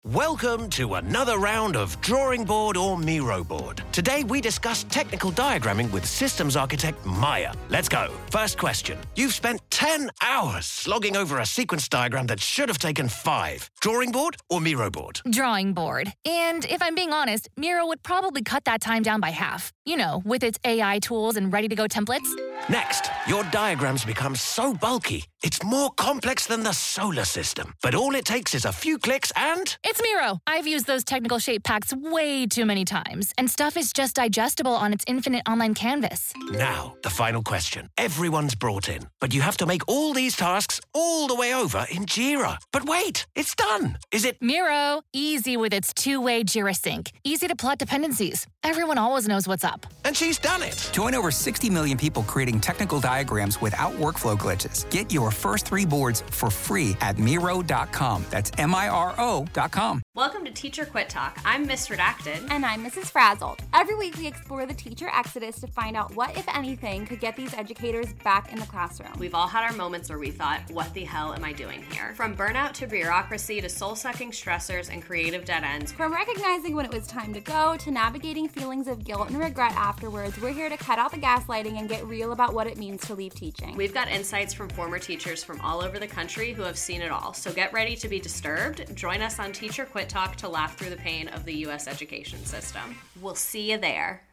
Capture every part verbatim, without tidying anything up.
Welcome to another round of Drawing Board or Miro Board. Today we discuss technical diagramming with systems architect Maya. Let's go. First question. You've spent ten hours slogging over a sequence diagram that should have taken five. Drawing board or Miro board? Drawing board. And if I'm being honest, Miro would probably cut that time down by half. You know, with its A I tools and ready-to-go templates. Next, your diagrams become so bulky, it's more complex than the solar system. But all it takes is a few clicks and... It's Miro. I've used those technical shape packs way too many times, and stuff is just digestible on its infinite online canvas. Now, the final question. Everyone's brought in, but you have to make all these tasks all the way over in Jira. But wait, it's done. Is it... Miro, easy with its two-way Jira sync. Easy to plot dependencies. Everyone always knows what's up. And she's done it. Join over sixty million people creating technical diagrams without workflow glitches. Get your first three boards for free at Miro dot com. That's M I R O dot com. Welcome to Teacher Quit Talk. I'm Miss Redacted. And I'm Missus Frazzled. Every week we explore the teacher exodus to find out what, if anything, could get these educators back in the classroom. We've all had our moments where we thought, what the hell am I doing here? From burnout to bureaucracy to soul-sucking stressors and creative dead ends. From recognizing when it was time to go to navigating feelings of guilt and regret afterwards, we're here to cut out the gaslighting and get real about what it means to leave teaching. We've got insights from former teachers from all over the country who have seen it all. So get ready to be disturbed. Join us on Teacher Quit Talk to laugh through the pain of the U S education system. We'll see you there.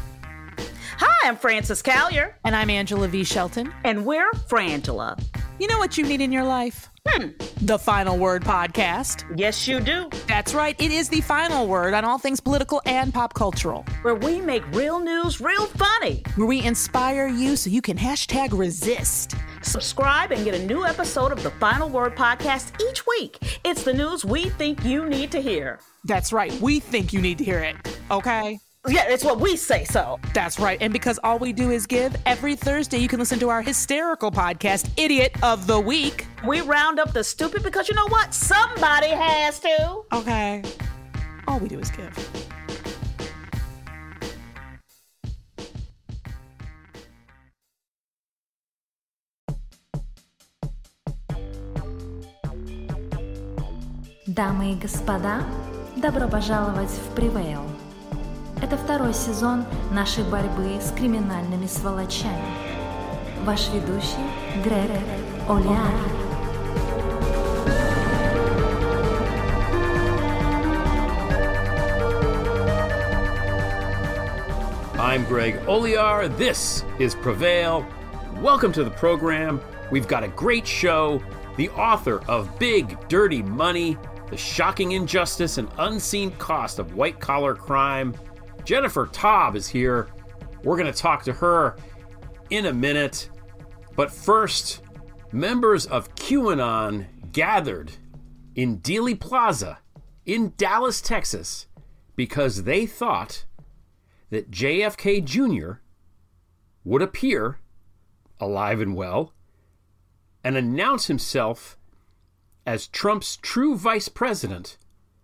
Hi, I'm Frances Callier. And I'm Angela V. Shelton. And we're Frangela. You know what you need in your life? Hmm. The Final Word Podcast. Yes, you do. That's right. It is the final word on all things political and pop cultural. Where we make real news real funny. Where we inspire you so you can hashtag resist. Subscribe and get a new episode of the Final Word Podcast each week. It's the news we think you need to hear. That's right. We think you need to hear it. Okay? Yeah, it's what we say so. That's right. And because all we do is give, every Thursday you can listen to our hysterical podcast, Idiot of the Week. We round up the stupid because you know what? Somebody has to. Okay. All we do is give. Дамы и господа, добро пожаловать в Prevail. Это второй сезон нашей борьбы с криминальными сволочами. Ваш ведущий Грег Олиар. I'm Greg Olear. This is Prevail. Welcome to the program. We've got a great show. The author of Big Dirty Money, The Shocking Injustice and Unseen Cost of White-Collar Crime, Jennifer Taub is here. We're going to talk to her in a minute. But first, members of QAnon gathered in Dealey Plaza in Dallas, Texas, because they thought that J F K Junior would appear, alive and well, and announce himself as Trump's true vice president.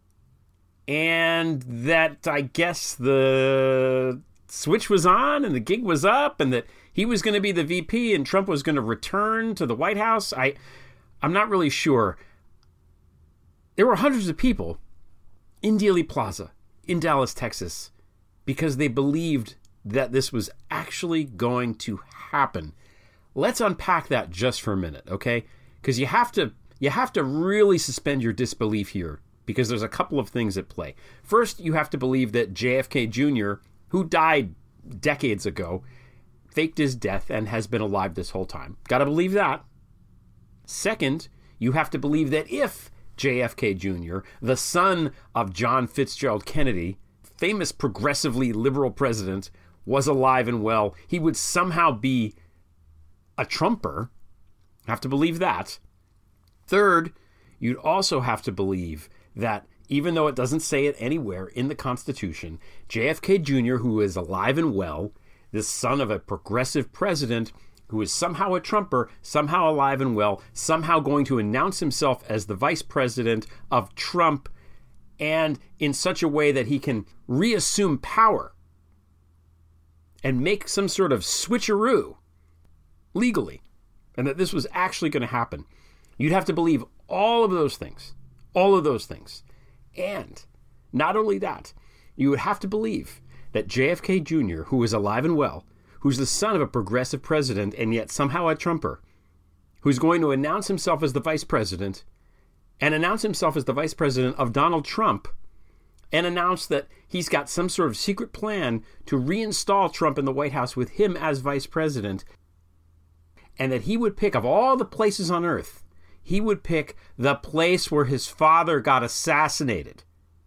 And that, I guess, the switch was on and the gig was up and that he was going to be the V P and Trump was going to return to the White House. I, I'm not really sure. There were hundreds of people in Dealey Plaza in Dallas, Texas, because they believed that this was actually going to happen. Let's unpack that just for a minute, okay? Because you have to you have to really suspend your disbelief here, because there's a couple of things at play. First, you have to believe that J F K Junior, who died decades ago, faked his death and has been alive this whole time. Got to believe that. Second, you have to believe that if J F K Junior, the son of John Fitzgerald Kennedy, famous progressively liberal president, was alive and well, he would somehow be a Trumper. Have to believe that. Third, you'd also have to believe that even though it doesn't say it anywhere in the Constitution, J F K Junior, who is alive and well, the son of a progressive president who is somehow a Trumper, somehow alive and well, somehow going to announce himself as the vice president of Trump, and in such a way that he can reassume power and make some sort of switcheroo legally, and that this was actually going to happen. You'd have to believe all of those things, all of those things. And not only that, you would have to believe that J F K Junior, who is alive and well, who's the son of a progressive president and yet somehow a Trumper, who's going to announce himself as the vice president and announce himself as the vice president of Donald Trump and announce that he's got some sort of secret plan to reinstall Trump in the White House with him as vice president, and that he would pick, of all the places on earth, he would pick the place where his father got assassinated.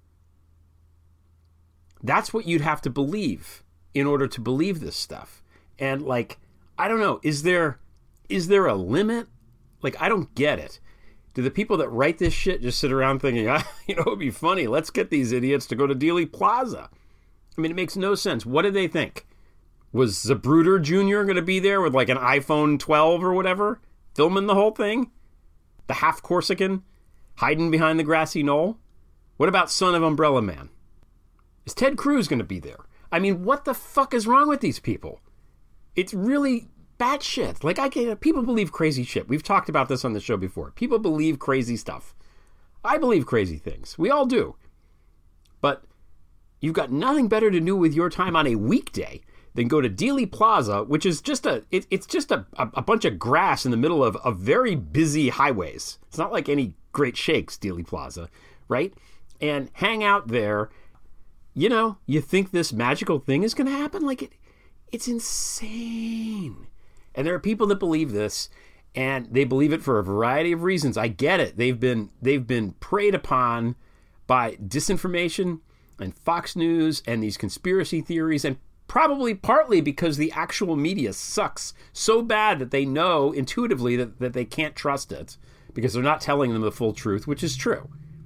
That's what you'd have to believe in order to believe this stuff. And like, I don't know, is there is there a limit? Like, I don't get it. Do the people that write this shit just sit around thinking, ah, you know, it would be funny, let's get these idiots to go to Dealey Plaza? I mean, it makes no sense. What did they think? Was Zapruder Junior going to be there with like an iPhone twelve or whatever, filming the whole thing? The half Corsican hiding behind the grassy knoll? What about Son of Umbrella Man? Is Ted Cruz going to be there? I mean, what the fuck is wrong with these people? It's really bad shit. Like, I can't, people believe crazy shit. We've talked about this on the show before. People believe crazy stuff. I believe crazy things. We all do. But you've got nothing better to do with your time on a weekday than go to Dealey Plaza, which is just a it, it's just a, a, a bunch of grass in the middle of, of very busy highways. It's not like any great shakes, Dealey Plaza, right? And hang out there. You know, you think this magical thing is going to happen? Like, it, it's insane. And there are people that believe this, and they believe it for a variety of reasons. I get it. They've been they've been preyed upon by disinformation and Fox News and these conspiracy theories, and probably partly because the actual media sucks so bad that they know intuitively that, that they can't trust it because they're not telling them the full truth, which is true.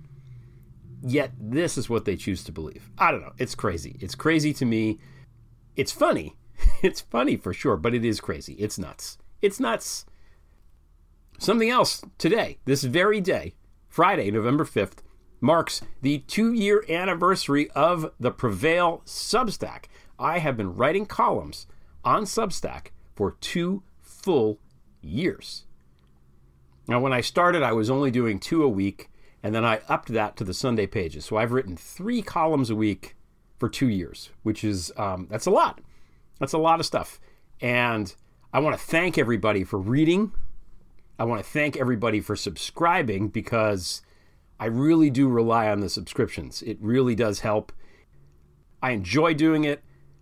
Yet this is what they choose to believe. I don't know. It's crazy. It's crazy to me. It's funny. It's funny for sure, but it is crazy. It's nuts. It's nuts. Something else today, this very day, Friday, November fifth, marks the two-year anniversary of the Prevail Substack. I have been writing columns on Substack for two full years. Now, when I started, I was only doing two a week, and then I upped that to the Sunday pages. So I've written three columns a week for two years, which is, um, that's a lot. That's a lot of stuff. And I want to thank everybody for reading. I want to thank everybody for subscribing, because I really do rely on the subscriptions. It really does help. I enjoy doing it.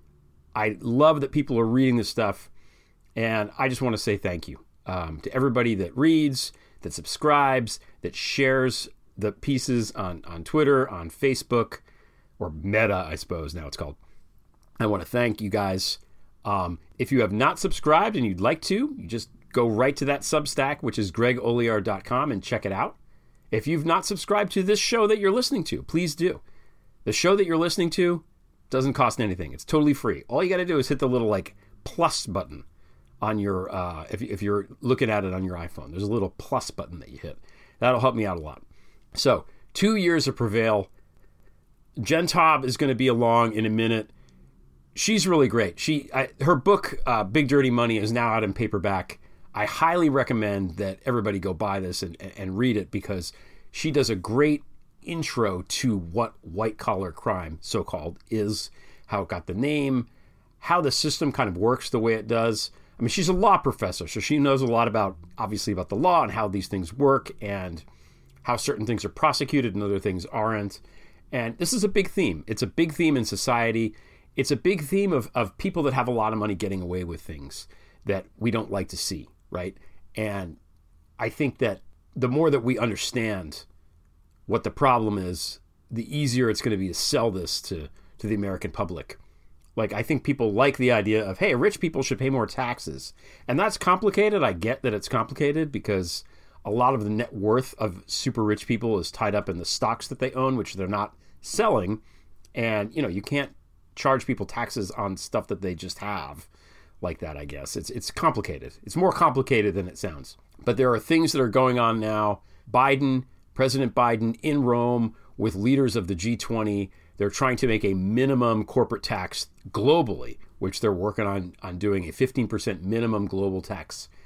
I love that people are reading this stuff. And I just want to say thank you um, to everybody that reads, that subscribes, that shares the pieces on, on Twitter, on Facebook, or Meta, I suppose now it's called. I want to thank you guys. Um, if you have not subscribed and you'd like to, you just go right to that Substack, which is greg olear dot com, and check it out. If you've not subscribed to this show that you're listening to, please do. The show that you're listening to doesn't cost anything. It's totally free. All you got to do is hit the little like plus button on your, uh, if, if you're looking at it on your iPhone. There's a little plus button that you hit. That'll help me out a lot. So, two years of Prevail. Jen Taub is going to be along in a minute. She's really great. She, I, her book, uh, Big Dirty Money, is now out in paperback. I highly recommend that everybody go buy this and, and read it, because she does a great intro to what white-collar crime, so-called, is, how it got the name, how the system kind of works the way it does. I mean, she's a law professor, so she knows a lot about, obviously, about the law and how these things work and how certain things are prosecuted and other things aren't. And this is a big theme. It's a big theme in society. It's a big theme of, of people that have a lot of money getting away with things that we don't like to see, right? And I think that the more that we understand what the problem is, the easier it's going to be to sell this to, to the American public. Like, I think people like the idea of, hey, rich people should pay more taxes. And that's complicated. I get that it's complicated, because a lot of the net worth of super rich people is tied up in the stocks that they own, which they're not selling. And, you know, you can't charge people taxes on stuff that they just have like that, I guess. It's it's complicated. It's more complicated than it sounds. But there are things that are going on now. Biden, President Biden in Rome with leaders of the G twenty, they're trying to make a minimum corporate tax globally, which they're working on, on doing a fifteen percent minimum global tax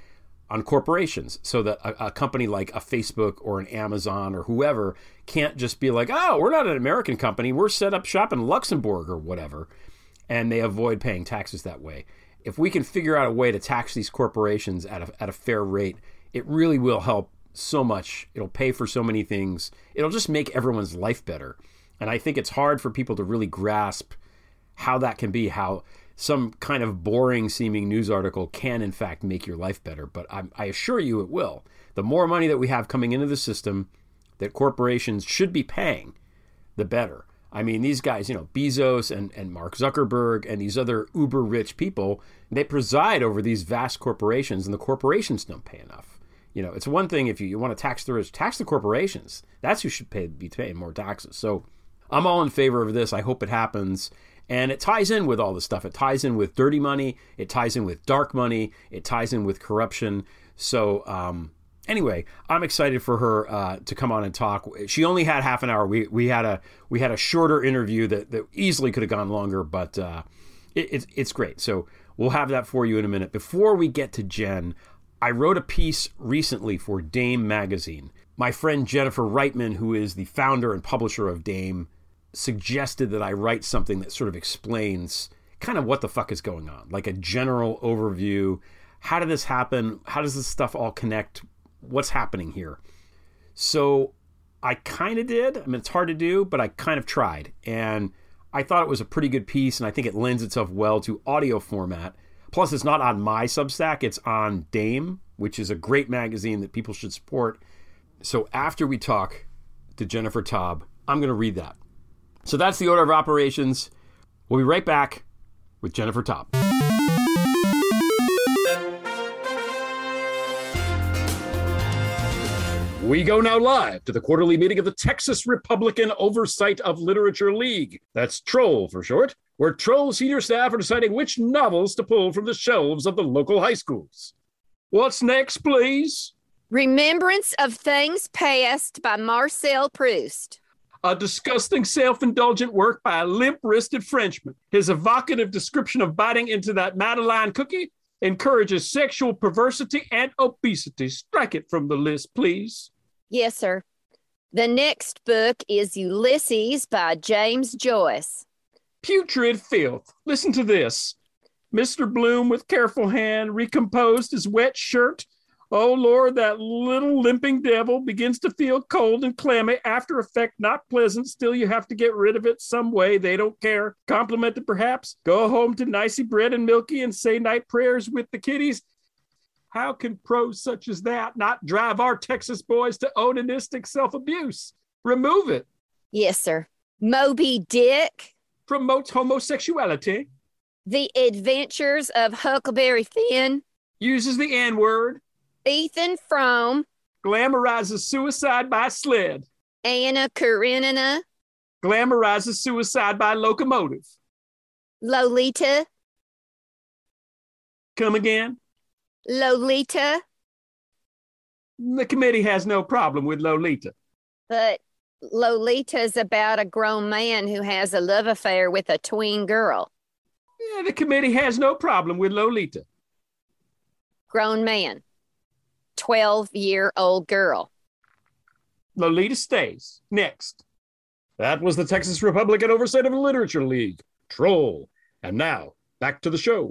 on corporations so that a, a company like a Facebook or an Amazon or whoever can't just be like, oh, we're not an American company. We're set up shop in Luxembourg or whatever. And they avoid paying taxes that way. If we can figure out a way to tax these corporations at a, at a fair rate, it really will help so much. It'll pay for so many things. It'll just make everyone's life better. And I think it's hard for people to really grasp how that can be, how some kind of boring seeming news article can in fact make your life better. But I, I assure you it will. The more money that we have coming into the system that corporations should be paying, the better. I mean, these guys, you know, Bezos and, and Mark Zuckerberg and these other uber rich people, they preside over these vast corporations, and the corporations don't pay enough. You know, it's one thing if you, you want to tax the rich, tax the corporations. That's who should pay, be paying more taxes. So I'm all in favor of this. I hope it happens. And it ties in with all this stuff. It ties in with dirty money. It ties in with dark money. It ties in with corruption. So um, anyway, I'm excited for her uh, to come on and talk. She only had half an hour. We we had a we had a shorter interview that, that easily could have gone longer, but uh, it, it's it's great. So we'll have that for you in a minute. Before we get to Jen, I wrote a piece recently for Dame Magazine. My friend Jennifer Reitman, who is the founder and publisher of Dame, suggested that I write something that sort of explains kind of what the fuck is going on, like a general overview. How did this happen? How does this stuff all connect? What's happening here? So I kind of did. I mean, it's hard to do, but I kind of tried. And I thought it was a pretty good piece, and I think it lends itself well to audio format. Plus, it's not on my Substack. It's on Dame, which is a great magazine that people should support. So after we talk to Jennifer Taub, I'm going to read that. So that's the order of operations. We'll be right back with Jennifer Taub. We go now live to the quarterly meeting of the Texas Republican Oversight of Literature League. That's TROLL for short, where TROLL senior staff are deciding which novels to pull from the shelves of the local high schools. What's next, please? Remembrance of Things Past by Marcel Proust. A disgusting self-indulgent work by a limp-wristed Frenchman. His evocative description of biting into that Madeleine cookie encourages sexual perversity and obesity. Strike it from the list, please. Yes, sir. The next book is Ulysses by James Joyce. Putrid filth. Listen to this. Mister Bloom, with careful hand, recomposed his wet shirt. Oh, Lord, that little limping devil begins to feel cold and clammy. After effect not pleasant. Still, you have to get rid of it some way. They don't care. Complimented, perhaps. Go home to nicey bread and milky and say night prayers with the kiddies. How can prose such as that not drive our Texas boys to onanistic self-abuse? Remove it. Yes, sir. Moby Dick. Promotes homosexuality. The Adventures of Huckleberry Finn. Uses the N-word. Ethan Frome. Glamorizes suicide by sled. Anna Karenina. Glamorizes suicide by locomotive. Lolita. Come again? Lolita. The committee has no problem with Lolita. But Lolita's about a grown man who has a love affair with a tween girl. Yeah, the committee has no problem with Lolita. Grown man. twelve-year-old girl. Lolita stays. Next. That was the Texas Republican Oversight of Literature League. Troll. And now, back to the show.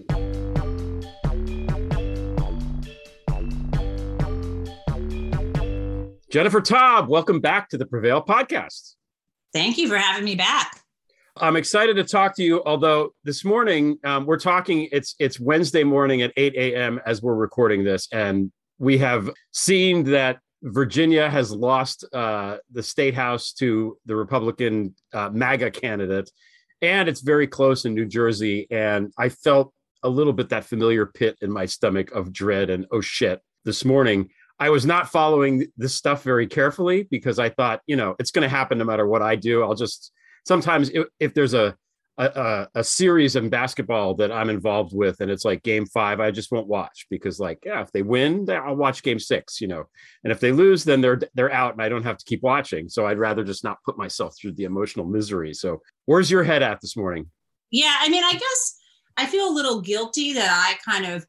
Jennifer Taub, welcome back to the Prevail podcast. Thank you for having me back. I'm excited to talk to you, although this morning um, we're talking, it's it's Wednesday morning at eight a.m. as we're recording this, and we have seen that Virginia has lost uh, the state house to the Republican uh, MAGA candidate, and it's very close in New Jersey, and I felt a little bit that familiar pit in my stomach of dread and oh shit this morning. I was not following this stuff very carefully because I thought, you know, it's going to happen no matter what I do. I'll just sometimes if, if there's a, a a series in basketball that I'm involved with and it's like game five, I just won't watch because like, yeah, if they win, I'll watch game six, you know, and if they lose, then they're they're out and I don't have to keep watching. So I'd rather just not put myself through the emotional misery. So where's your head at this morning? Yeah, I mean, I guess I feel a little guilty that I kind of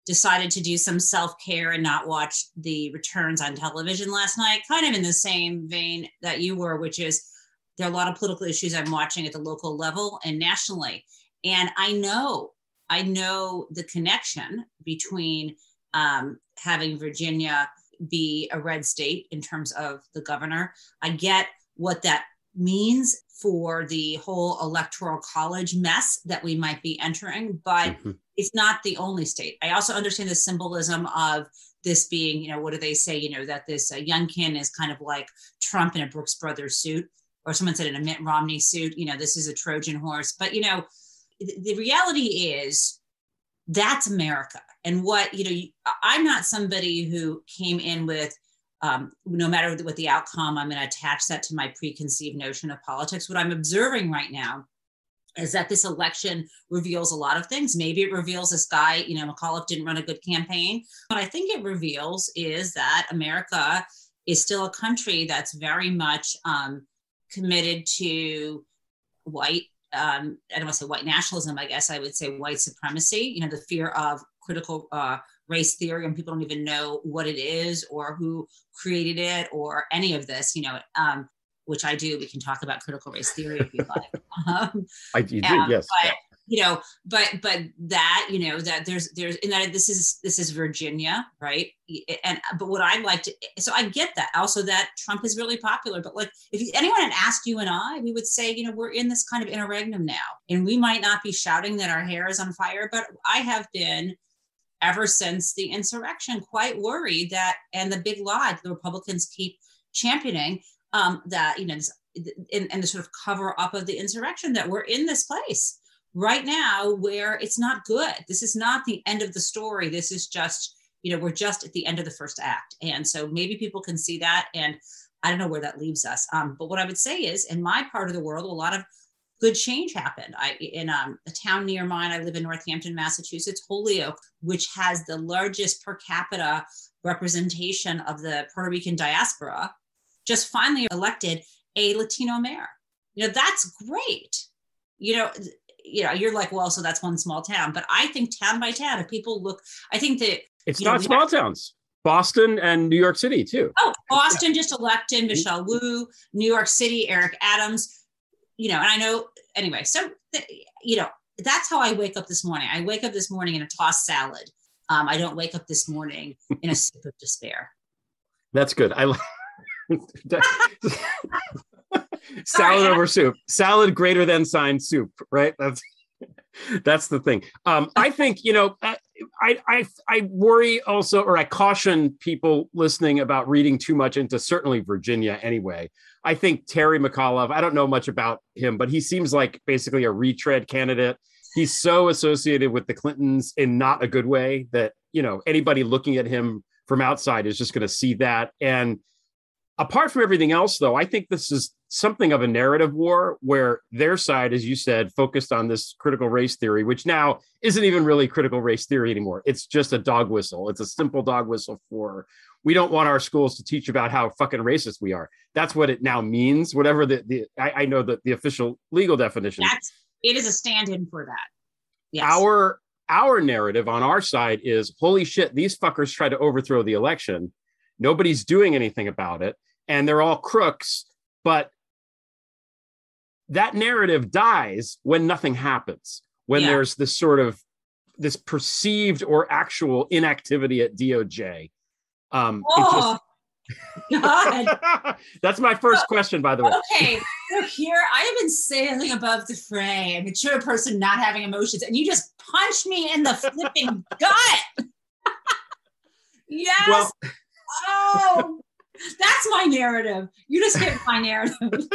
decided to do some self-care and not watch the returns on television last night, kind of in the same vein that you were, which is there are a lot of political issues I'm watching at the local level and nationally. And I know, I know the connection between um, having Virginia be a red state in terms of the governor. I get what that means for the whole electoral college mess that we might be entering, but mm-hmm. it's not the only state. I also understand the symbolism of this being, you know, what do they say, you know, that this uh, Youngkin is kind of like Trump in a Brooks Brothers suit, or someone said in a Mitt Romney suit, you know, this is a Trojan horse. But, you know, th- the reality is that's America. And what, you know, you, I'm not somebody who came in with, Um, no matter what the outcome, I'm going to attach that to my preconceived notion of politics. What I'm observing right now is that this election reveals a lot of things. Maybe it reveals this guy, you know, McAuliffe didn't run a good campaign. What I think it reveals is that America is still a country that's very much um, committed to white, um, I don't want to say white nationalism, I guess I would say white supremacy, you know, the fear of critical uh, race theory, and people don't even know what it is or who created it or any of this, you know, um, which I do. We can talk about critical race theory if you like. Um, I you do, um, yes. But, you know, but but that, you know, that there's there's in that this is this is Virginia, right? And but what I'd like to, so I get that also that Trump is really popular, but like if anyone had asked you and I, we would say, you know, we're in this kind of interregnum now, and we might not be shouting that our hair is on fire, but I have been, ever since the insurrection, quite worried that, and the big lie the Republicans keep championing, um, that, you know, this, in, in the sort of cover up of the insurrection, that we're in this place right now where it's not good. This is not the end of the story. This is just, you know, we're just at the end of the first act. And so maybe people can see that, and I don't know where that leaves us. Um, but what I would say is, in my part of the world, a lot of good change happened. I, in um, a town near mine, I live in Northampton, Massachusetts, Holyoke, which has the largest per capita representation of the Puerto Rican diaspora, just finally elected a Latino mayor. You know, that's great. You know, you know, you're like, well, so that's one small town. But I think town by town, if people look, I think that it's not know, small have, towns. Boston and New York City too. Oh, Boston just elected Michelle Wu. New York City, Eric Adams. You know, and I know, anyway, so, you know, that's how I wake up this morning. I wake up this morning in a tossed salad. Um, I don't wake up this morning in a soup of despair. That's good. I salad over soup, salad greater than sign soup, right? That's that's the thing. Um, I think, you know, I, I, I worry also, or I caution people listening about reading too much into certainly Virginia anyway. I think Terry McAuliffe, I don't know much about him, but he seems like basically a retread candidate. He's so associated with the Clintons in not a good way that, you know, anybody looking at him from outside is just going to see that. And apart from everything else, though, I think this is something of a narrative war where their side, as you said, focused on this critical race theory, which now isn't even really critical race theory anymore. It's just a dog whistle. It's a simple dog whistle for, we don't want our schools to teach about how fucking racist we are. That's what it now means, whatever the, the I, I know that the official legal definition. That's, it is a stand-in for that. Yes. Our, our narrative on our side is, holy shit, these fuckers tried to overthrow the election. Nobody's doing anything about it. And they're all crooks. But that narrative dies when nothing happens, when yeah. there's this sort of this perceived or actual inactivity at D O J. Um, oh, just... God. That's my first question, by the way. Okay, so here I have been sailing above the fray, a mature person not having emotions, and you just punched me in the flipping gut. Yes. Well... Oh. That's my narrative. You just hit my narrative.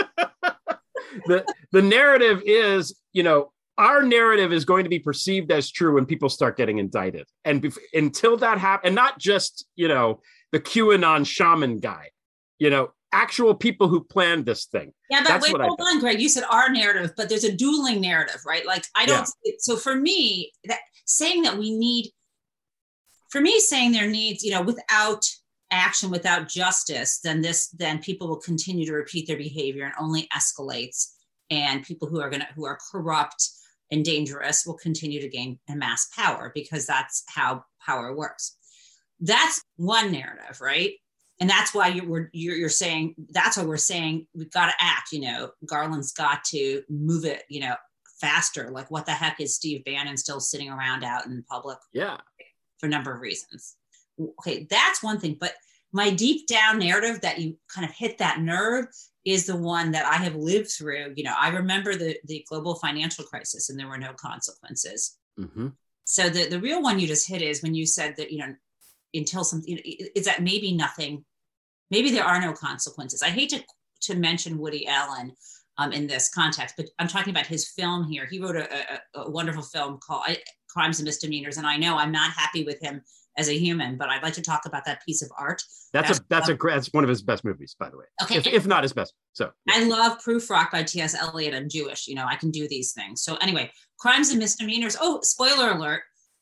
the the narrative is, you know, our narrative is going to be perceived as true when people start getting indicted. And bef- until that happens, and not just, you know, the QAnon shaman guy, you know, actual people who planned this thing. Yeah, but That's wait, hold on, Greg. You said our narrative, but there's a dueling narrative, right? Like, I don't, yeah. so for me, that saying that we need, for me, saying there needs, you know, without action, without justice, then this, then people will continue to repeat their behavior and only escalates. And people who are going to, who are corrupt, and dangerous will continue to gain and amass power, because that's how power works. That's one narrative, right? And that's why you're, you're, you're saying, that's why we're saying we've got to act, you know, Garland's got to move it, you know, faster. Like, what the heck is Steve Bannon still sitting around out in public? Yeah. For a number of reasons. Okay, that's one thing. But my deep down narrative that you kind of hit that nerve is the one that I have lived through. You know, I remember the, the global financial crisis, and there were no consequences. Mm-hmm. So the, the real one you just hit is when you said that, you know, until something, is that maybe nothing, maybe there are no consequences. I hate to, to mention Woody Allen um, in this context, but I'm talking about his film here. He wrote a, a, a wonderful film called Crimes and Misdemeanors. And I know I'm not happy with him as a human, but I'd like to talk about that piece of art. That's, that's a that's a great, that's one of his best movies, by the way. Okay, if, if not his best. So yeah. I love Proof Rock by T S Eliot. I'm Jewish, you know, I can do these things. So anyway, Crimes and Misdemeanors. Oh, spoiler alert!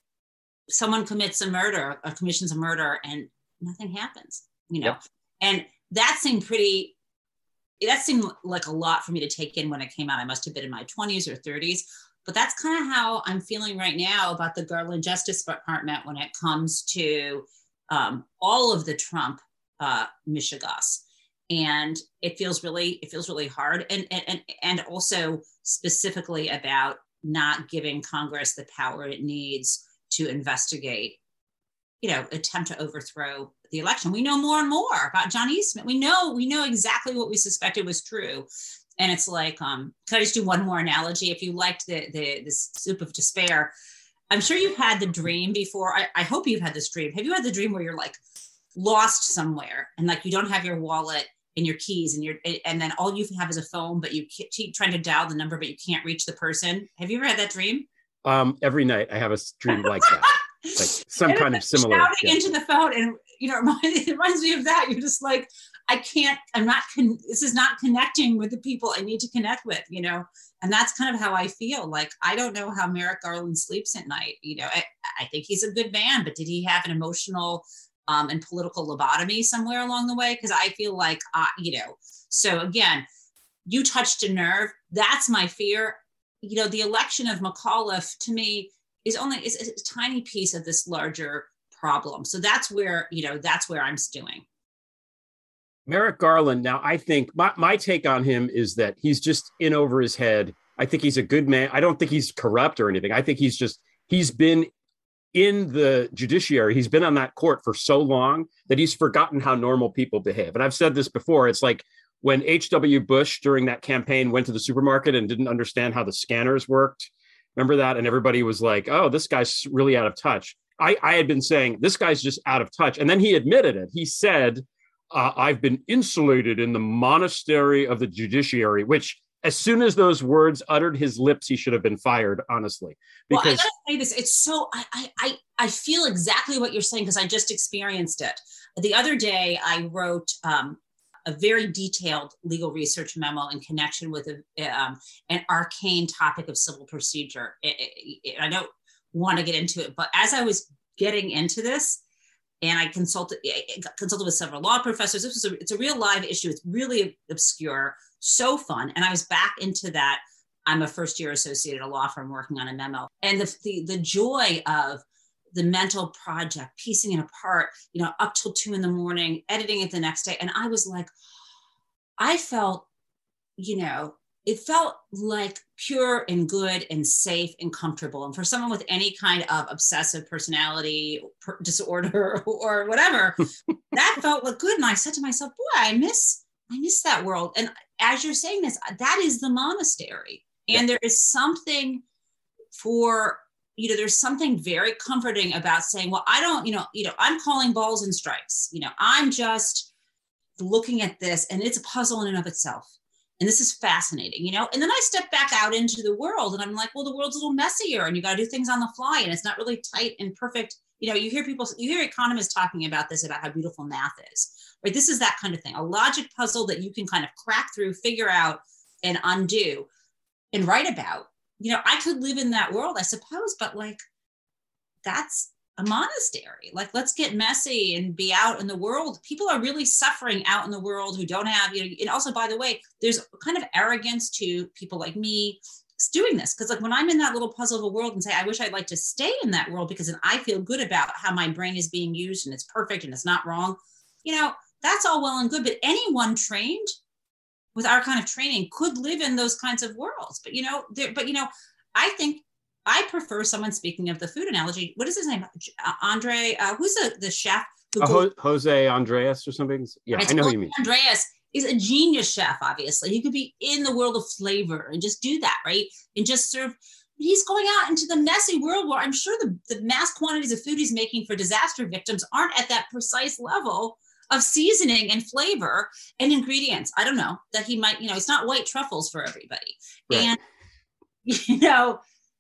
Someone commits a murder, or commissions a murder, and nothing happens. You know, yep. And that seemed pretty. That seemed like a lot for me to take in when it came out. I must have been in my twenties or thirties. But that's kind of how I'm feeling right now about the Garland Justice Department when it comes to um, all of the Trump uh, mishigas. And it feels really, it feels really hard. And, and, and also specifically about not giving Congress the power it needs to investigate, you know, attempt to overthrow the election. We know more and more about John Eastman. We know, we know exactly what we suspected was true. And it's like, um, can I just do one more analogy? If you liked the, the, the Soup of Despair, I'm sure you've had the dream before. I, I hope you've had this dream. Have you had the dream where you're like lost somewhere and like you don't have your wallet and your keys and you're, and then all you have is a phone, but you keep trying to dial the number, but you can't reach the person. Have you ever had that dream? Um, every night I have a dream like that, like some and kind of similar. Shouting yeah. into the phone, and you know, it reminds, it reminds me of that. You're just like, I can't, I'm not, con- this is not connecting with the people I need to connect with, you know? And that's kind of how I feel. Like, I don't know how Merrick Garland sleeps at night. You know, I, I think he's a good man, but did he have an emotional um, and political lobotomy somewhere along the way? Because I feel like, uh, you know, so again, you touched a nerve. That's my fear. You know, the election of McAuliffe to me is only is, is a tiny piece of this larger problem. So that's where, you know, that's where I'm stewing. Merrick Garland, now I think my, my take on him is that he's just in over his head. I think he's a good man. I don't think he's corrupt or anything. I think he's just, he's been in the judiciary. He's been on that court for so long that he's forgotten how normal people behave. And I've said this before. It's like when H W Bush during that campaign went to the supermarket and didn't understand how the scanners worked. Remember that? And everybody was like, oh, this guy's really out of touch. I, I had been saying, this guy's just out of touch. And then he admitted it. He said, Uh, I've been insulated in the monastery of the judiciary, which as soon as those words uttered his lips, he should have been fired, honestly. Because well, I gotta say this, it's so, I, I, I feel exactly what you're saying because I just experienced it. The other day, I wrote um, a very detailed legal research memo in connection with a, um, an arcane topic of civil procedure. It, it, it, I don't want to get into it, but as I was getting into this, and I consulted consulted with several law professors. This was a, it's a real live issue. It's really obscure, so fun. And I was back into that. I'm a first year associate at a law firm working on a memo. And the, the, the joy of the mental project, piecing it apart, you know, up till two in the morning, editing it the next day. And I was like, I felt, you know, it felt like pure and good and safe and comfortable. And for someone with any kind of obsessive personality per disorder or whatever, that felt like good. And I said to myself, boy, I miss, I miss that world. And as you're saying this, that is the monastery. And there is something for, you know, there's something very comforting about saying, well, I don't, you know, you know, I'm calling balls and strikes, you know, I'm just looking at this and it's a puzzle in and of itself. And this is fascinating, you know? And then I step back out into the world and I'm like, well, the world's a little messier and you got to do things on the fly and it's not really tight and perfect. You know, you hear people, you hear economists talking about this, about how beautiful math is, right? This is that kind of thing, a logic puzzle that you can kind of crack through, figure out and undo and write about. You know, I could live in that world, I suppose, but like, that's a monastery. Like, let's get messy and be out in the world. People are really suffering out in the world who don't have, you know, and also, by the way, there's kind of arrogance to people like me doing this. Because like when I'm in that little puzzle of a world and say, I wish I'd like to stay in that world because then I feel good about how my brain is being used and it's perfect and it's not wrong. You know, that's all well and good, but anyone trained with our kind of training could live in those kinds of worlds. But, you know, there, but, you know, I think I prefer someone, speaking of the food analogy, what is his name? Uh, Andre, uh, who's the, the chef? Who uh, goes, Jose Andres or something? Yeah, right, I know Jose who you mean. Andres is a genius chef, obviously. He could be in the world of flavor and just do that, right? And just serve. He's going out into the messy world where I'm sure the, the mass quantities of food he's making for disaster victims aren't at that precise level of seasoning and flavor and ingredients. I don't know that he might, you know, it's not white truffles for everybody. Right. And, you know,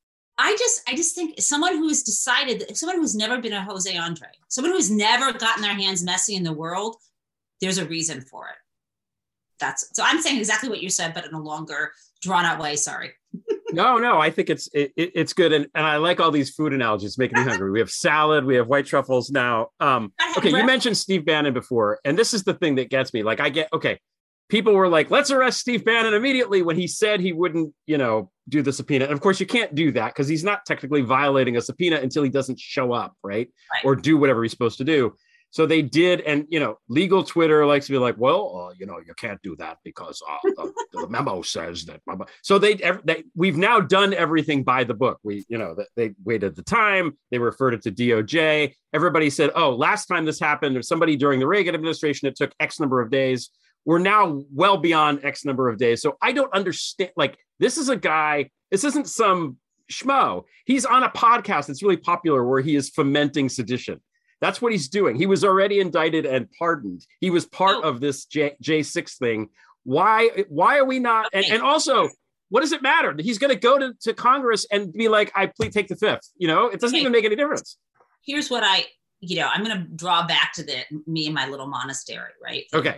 I just, I just think someone who has decided that someone who's never been a Jose Andre, someone who's never gotten their hands messy in the world, there's a reason for it. That's, so I'm saying exactly what you said, but in a longer drawn out way. Sorry. No, no, I think it's it, it's good, and, and I like all these food analogies. Making me hungry. We have salad, we have white truffles now. Um, okay, you mentioned Steve Bannon before, and this is the thing that gets me. Like, I get okay, people were like, "Let's arrest Steve Bannon immediately" when he said he wouldn't, you know, do the subpoena. And of course, you can't do that because he's not technically violating a subpoena until he doesn't show up, right, right. or do whatever he's supposed to do. So they did, and you know, legal Twitter likes to be like, well, uh, you know, you can't do that because uh, the, the memo says that. So they, they, we've now done everything by the book. We, you know, they waited the time. They referred it to D O J. Everybody said, oh, last time this happened, or somebody during the Reagan administration, it took X number of days. We're now well beyond X number of days. So I don't understand. Like, this is a guy. This isn't some schmo. He's on a podcast that's really popular where he is fomenting sedition. That's what he's doing. He was already indicted and pardoned. He was part oh. of this J, J six thing. Why, why are we not? Okay. And, and also, what does it matter? He's going to go to, to Congress and be like, I plead take the fifth. You know, it doesn't okay. even make any difference. Here's what I, you know, I'm going to draw back to the me and my little monastery, right? Okay.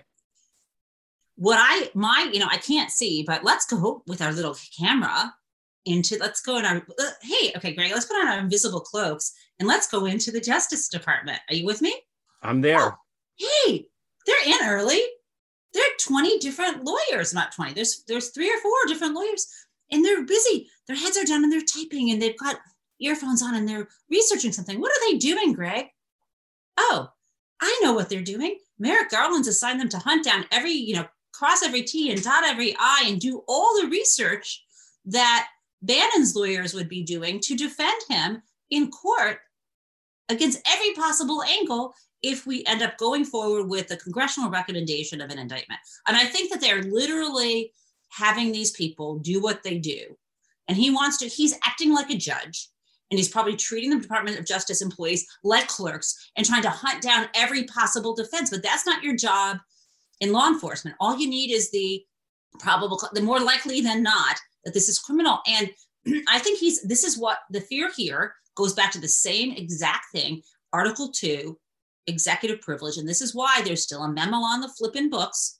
What I, my, you know, I can't see, but let's go with our little camera into, let's go in our, uh, hey, okay, Greg, let's put on our invisible cloaks and let's go into the Justice Department. Are you with me? I'm there. Oh, hey, they're in early. There are twenty different lawyers, not twenty. There's there's three or four different lawyers and they're busy. Their heads are down and they're typing and they've got earphones on and they're researching something. What are they doing, Greg? Oh, I know what they're doing. Merrick Garland's assigned them to hunt down every, you know, cross every T and dot every I and do all the research that Bannon's lawyers would be doing to defend him in court against every possible angle if we end up going forward with the congressional recommendation of an indictment. And I think that they're literally having these people do what they do. And he wants to, he's acting like a judge, and he's probably treating the Department of Justice employees like clerks and trying to hunt down every possible defense. But that's not your job in law enforcement. All you need is the probable, the more likely than not that this is criminal. And I think he's, this is what the fear here goes back to the same exact thing, Article two, executive privilege. And this is why there's still a memo on the flippin' books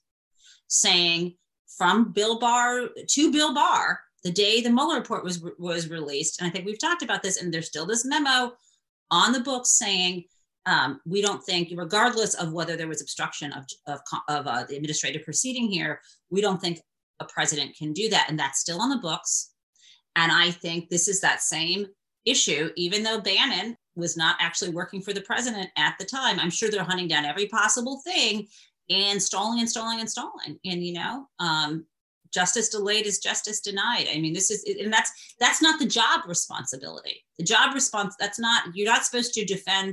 saying from Bill Barr to Bill Barr, the day the Mueller report was, was released. And I think we've talked about this, and there's still this memo on the books saying, um, we don't think, regardless of whether there was obstruction of, of, of uh, the administrative proceeding here, we don't think a president can do that. And that's still on the books. And I think this is that same issue, even though Bannon was not actually working for the president at the time. I'm sure they're hunting down every possible thing and stalling and stalling and stalling. And, you know, um, justice delayed is justice denied. I mean, this is, and that's, that's not the job responsibility. The job response, that's not, you're not supposed to defend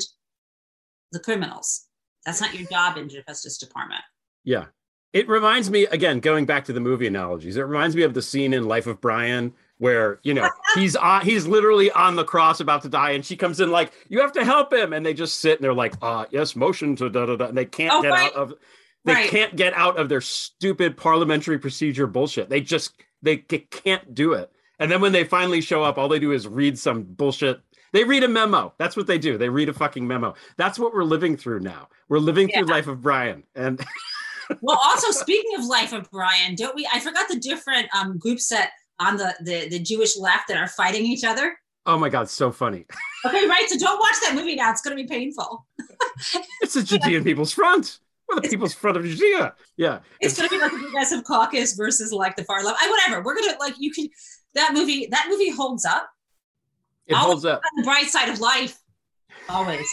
the criminals. That's not your job in the Justice Department. Yeah. It reminds me, again, going back to the movie analogies, it reminds me of the scene in Life of Brian where, you know, he's on, he's literally on the cross about to die, and she comes in like, you have to help him. And they just sit and they're like, uh, yes, motion to da da da. And they can't oh, get right. out of, they right. can't get out of their stupid parliamentary procedure bullshit. They just, they can't do it. And then when they finally show up, all they do is read some bullshit. They read a memo. That's what they do. They read a fucking memo. That's what we're living through now. We're living yeah. through Life of Brian. And well, also speaking of Life of Brian, don't we, I forgot the different um, groups that on the, the, the Jewish left that are fighting each other. Oh my God, so funny. Okay, right. So don't watch that movie now. It's going to be painful. It's the Judean People's Front. We're the People's Front of Nigeria. Yeah. It's, it's going to be like the Progressive Caucus versus like the far left. I, whatever. We're going to like, you can, that movie, that movie holds up. It Always holds up. On the bright side of life. Always.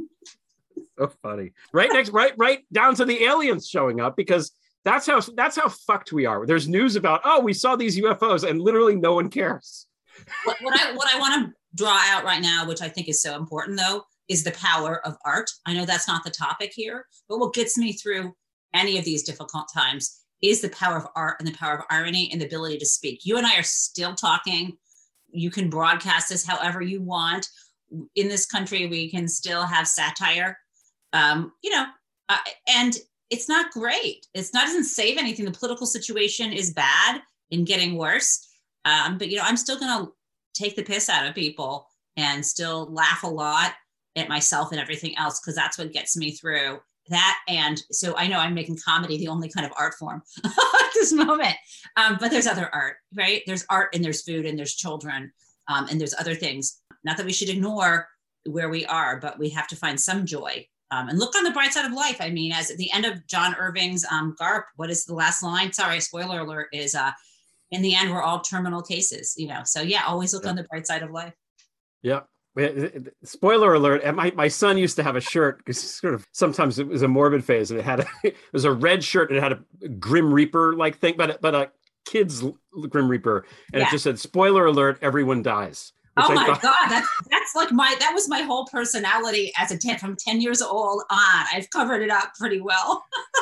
So funny. Right next, right, right down to the aliens showing up, because that's how, that's how fucked we are. There's news about, oh, we saw these U F Os and literally no one cares. What, what I, what I want to draw out right now, which I think is so important though, is the power of art. I know that's not the topic here, but what gets me through any of these difficult times is the power of art and the power of irony and the ability to speak. You and I are still talking. You can broadcast this however you want. In this country, we can still have satire, um, you know, uh, and it's not great. It's not, doesn't save anything. The political situation is bad and getting worse. Um, but, you know, I'm still going to take the piss out of people and still laugh a lot at myself and everything else, because that's what gets me through that. And so I know I'm making comedy the only kind of art form at this moment, um, but there's other art, right? There's art and there's food and there's children um, and there's other things. Not that we should ignore where we are, but we have to find some joy um, and look on the bright side of life. I mean, as at the end of John Irving's um, GARP, what is the last line? Sorry, spoiler alert, is uh, in the end, we're all terminal cases, you know? So yeah, always look yeah. on the bright side of life. Yeah. Spoiler alert. And my, my son used to have a shirt, because sort of sometimes it was a morbid phase, and it had a, it was a red shirt and it had a Grim Reaper like thing, but but a kid's Grim Reaper, and yeah. it just said, spoiler alert, everyone dies. Oh my thought, God, that's that's like my that was my whole personality as a ten from ten years old on. I've covered it up pretty well.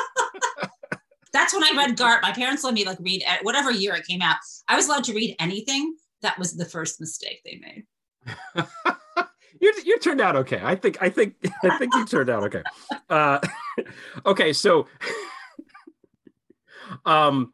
That's when I read GARP. My parents let me like read whatever year it came out. I was allowed to read anything. That was the first mistake they made. You you turned out okay. I think I think I think you turned out okay. Uh, okay, so um,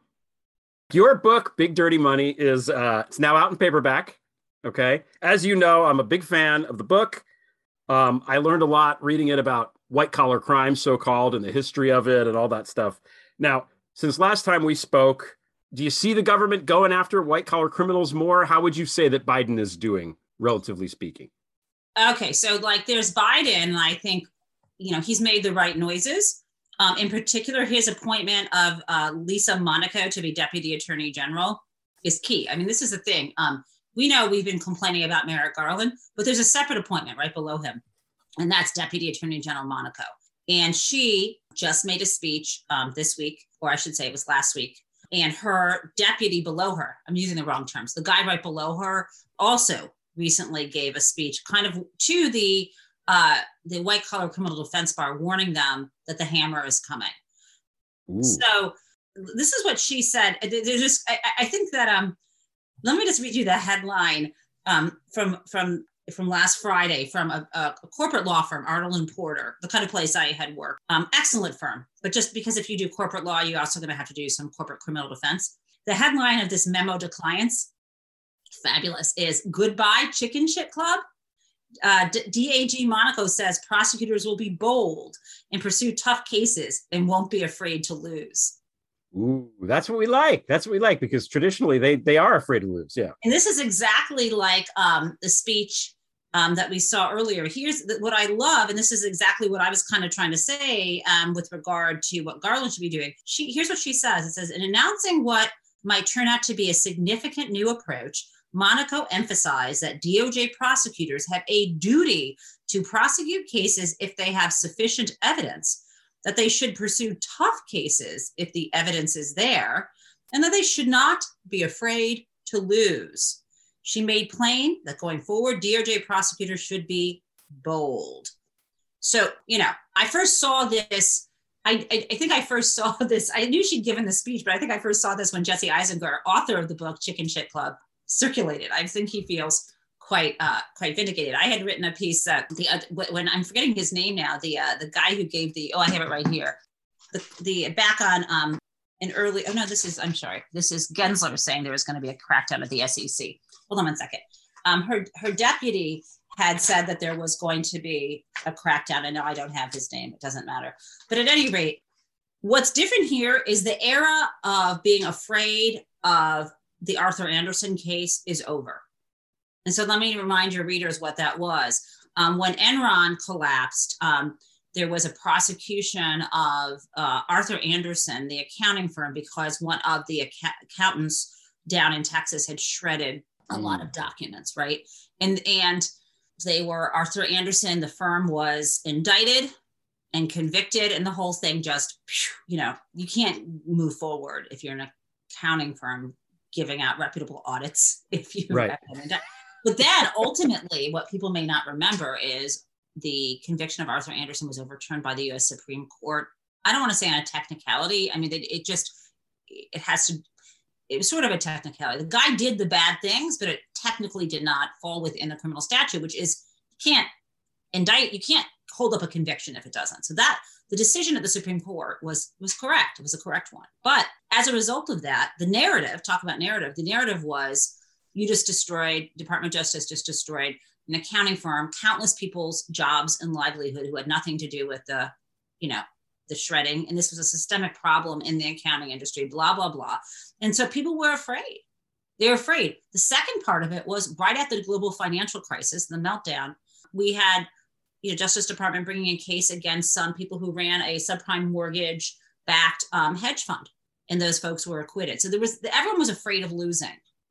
your book, Big Dirty Money, is uh, it's now out in paperback. Okay, as you know, I'm a big fan of the book. Um, I learned a lot reading it about white collar crime, so called, and the history of it, and all that stuff. Now, since last time we spoke, do you see the government going after white collar criminals more? How would you say that Biden is doing, relatively speaking? Okay, so like there's Biden, I think, you know, he's made the right noises. Um, in particular, his appointment of uh, Lisa Monaco to be Deputy Attorney General is key. I mean, this is the thing. Um, we know we've been complaining about Merrick Garland, but there's a separate appointment right below him, and that's Deputy Attorney General Monaco. And she just made a speech um, this week, or I should say it was last week, and her deputy below her, I'm using the wrong terms, the guy right below her also recently gave a speech kind of to the uh, the white collar criminal defense bar, warning them that the hammer is coming. Ooh. So this is what she said. There's just, I, I think that, um, let me just read you the headline um, from, from, from last Friday from a, a corporate law firm, Arnold and Porter, the kind of place I had worked. Um, excellent firm, but just because if you do corporate law, you're also going to have to do some corporate criminal defense. The headline of this memo to clients, fabulous, is Goodbye Chicken Shit Club. Uh, D A G Monaco says prosecutors will be bold and pursue tough cases and won't be afraid to lose. Ooh, that's what we like. That's what we like, because traditionally they they are afraid to lose. Yeah. And this is exactly like um, the speech um, that we saw earlier. Here's the, what I love, and this is exactly what I was kind of trying to say um, with regard to what Garland should be doing. She here's what she says. It says, in announcing what might turn out to be a significant new approach, Monaco emphasized that D O J prosecutors have a duty to prosecute cases if they have sufficient evidence, that they should pursue tough cases if the evidence is there, and that they should not be afraid to lose. She made plain that going forward, D O J prosecutors should be bold. So, you know, I first saw this, I, I, I think I first saw this, I knew she'd given the speech, but I think I first saw this when Jesse Eisenberg, author of the book Chicken Shit Club, circulated. I think he feels quite uh, quite vindicated. I had written a piece that the uh, when I'm forgetting his name now, the uh, the guy who gave the oh I have it right here, the, the back on um an early oh no this is I'm sorry this is Gensler saying there was going to be a crackdown at the S E C. Hold on one second. Um, her her deputy had said that there was going to be a crackdown, and no, I don't have his name. It doesn't matter. But at any rate, what's different here is the era of being afraid of the Arthur Anderson case is over. And so let me remind your readers what that was. Um, when Enron collapsed, um, there was a prosecution of uh, Arthur Andersen, the accounting firm, because one of the ac- accountants down in Texas had shredded a mm. lot of documents, right? And and they were, Arthur Andersen, the firm was indicted and convicted, and the whole thing just, you know, you can't move forward if you're an accounting firm giving out reputable audits. If you, right. But then ultimately, what people may not remember is the conviction of Arthur Andersen was overturned by the U S Supreme Court. I don't want to say on a technicality. I mean, it, it just, it has to, it was sort of a technicality. The guy did the bad things, but it technically did not fall within the criminal statute, which is, you can't indict, you can't hold up a conviction if it doesn't. So that, the decision of the Supreme Court was, was correct. It was a correct one. But as a result of that, the narrative, talk about narrative, the narrative was, you just destroyed, Department of Justice just destroyed an accounting firm, countless people's jobs and livelihood who had nothing to do with the, you know, the shredding. And this was a systemic problem in the accounting industry, blah, blah, blah. And so people were afraid. They were afraid. The second part of it was right after the global financial crisis, the meltdown, we had, you know, Justice Department bringing a case against some people who ran a subprime mortgage backed um, hedge fund. And those folks were acquitted. So there was, everyone was afraid of losing.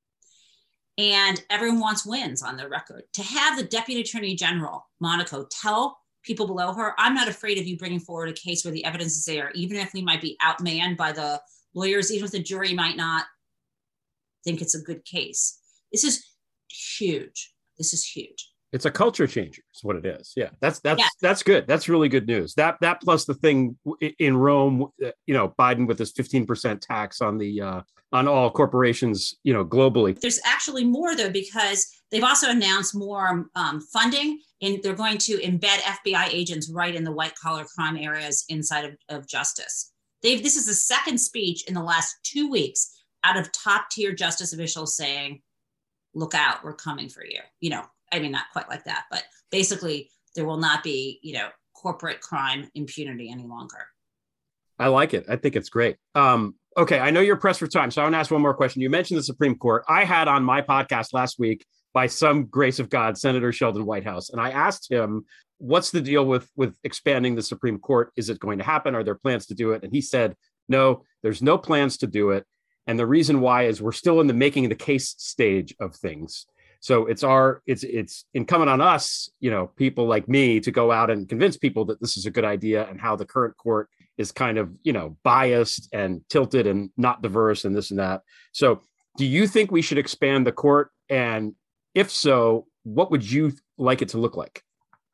And everyone wants wins on their record. To have the Deputy Attorney General, Monaco, tell people below her, I'm not afraid of you bringing forward a case where the evidence is there, even if we might be outmanned by the lawyers, even if the jury might not think it's a good case. This is huge. This is huge. It's a culture changer is what it is. Yeah, that's that's yeah. that's good. That's really good news. That that plus the thing in Rome, you know, Biden with his fifteen percent tax on the uh, on all corporations, you know, globally. There's actually more though, because they've also announced more um, funding, and they're going to embed F B I agents right in the white collar crime areas inside of, of justice. They've this is the second speech in the last two weeks out of top tier justice officials saying, "Look out, we're coming for you." You know. I mean, not quite like that, but basically there will not be, you know, corporate crime impunity any longer. I like it. I think it's great. Um, okay. I know you're pressed for time, so I want to ask one more question. You mentioned the Supreme Court. I had on my podcast last week, by some grace of God, Senator Sheldon Whitehouse, and I asked him, what's the deal with, with expanding the Supreme Court? Is it going to happen? Are there plans to do it? And he said, no, there's no plans to do it. And the reason why is we're still in the making the case stage of things. So it's our it's it's incumbent on us, you know, people like me, to go out and convince people that this is a good idea and how the current court is kind of, you know, biased and tilted and not diverse and this and that. So do you think we should expand the court? And if so, what would you like it to look like?